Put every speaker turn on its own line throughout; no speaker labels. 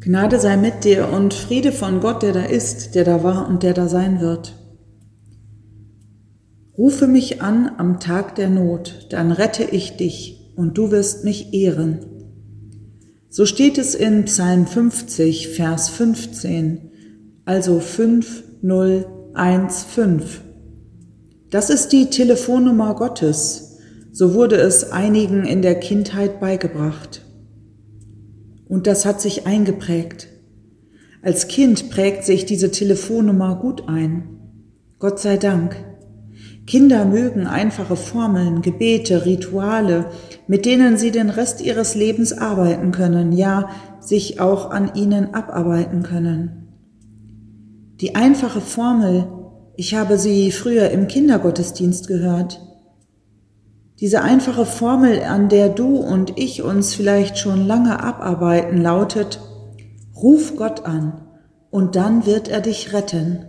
Gnade sei mit dir und Friede von Gott, der da ist, der da war und der da sein wird. Rufe mich an am Tag der Not, dann rette ich dich und du wirst mich ehren. So steht es in Psalm 50, Vers 15, also 5015. Das ist die Telefonnummer Gottes, so wurde es einigen in der Kindheit beigebracht. Und das hat sich eingeprägt. Als Kind prägt sich diese Telefonnummer gut ein. Gott sei Dank. Kinder mögen einfache Formeln, Gebete, Rituale, mit denen sie den Rest ihres Lebens arbeiten können, ja, sich auch an ihnen abarbeiten können. Die einfache Formel, ich habe sie früher im Kindergottesdienst gehört. Diese einfache Formel, an der du und ich uns vielleicht schon lange abarbeiten, lautet: Ruf Gott an und dann wird er dich retten.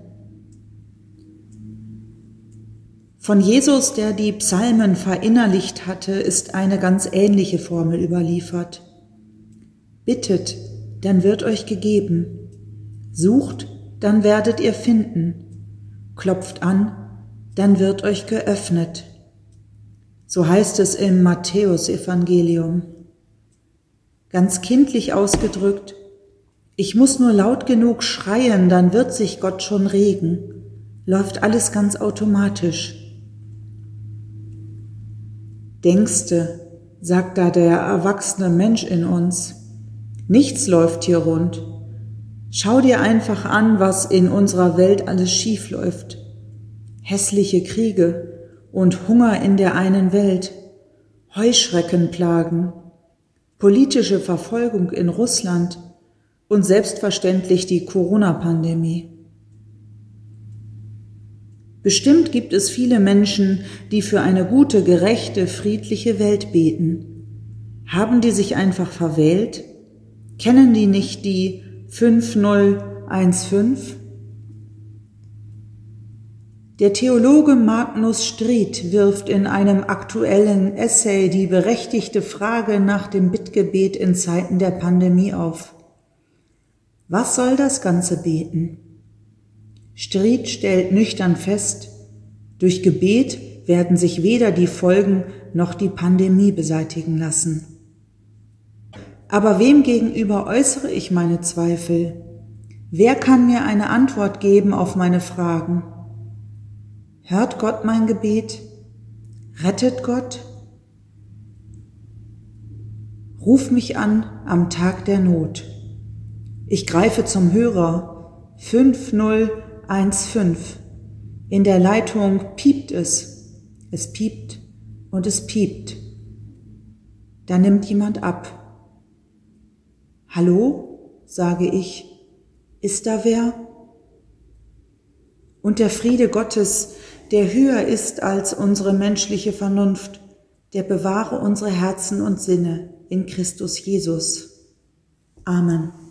Von Jesus, der die Psalmen verinnerlicht hatte, ist eine ganz ähnliche Formel überliefert. Bittet, dann wird euch gegeben. Sucht, dann werdet ihr finden. Klopft an, dann wird euch geöffnet. So heißt es im Matthäusevangelium. Ganz kindlich ausgedrückt: Ich muss nur laut genug schreien, dann wird sich Gott schon regen. Läuft alles ganz automatisch. Denkste, sagt da der erwachsene Mensch in uns. Nichts läuft hier rund. Schau dir einfach an, was in unserer Welt alles schief läuft. Hässliche Kriege und Hunger in der einen Welt, Heuschreckenplagen, politische Verfolgung in Russland und selbstverständlich die Corona-Pandemie. Bestimmt gibt es viele Menschen, die für eine gute, gerechte, friedliche Welt beten. Haben die sich einfach verwählt? Kennen die nicht die 5015? Der Theologe Magnus Stried wirft in einem aktuellen Essay die berechtigte Frage nach dem Bittgebet in Zeiten der Pandemie auf. Was soll das ganze Beten? Stried stellt nüchtern fest, durch Gebet werden sich weder die Folgen noch die Pandemie beseitigen lassen. Aber wem gegenüber äußere ich meine Zweifel? Wer kann mir eine Antwort geben auf meine Fragen? Hört Gott mein Gebet? Rettet Gott? Ruf mich an am Tag der Not. Ich greife zum Hörer 5015. In der Leitung piept es. Es piept und es piept. Da nimmt jemand ab. Hallo, sage ich. Ist da wer? Und der Friede Gottes, der höher ist als unsere menschliche Vernunft, der bewahre unsere Herzen und Sinne in Christus Jesus. Amen.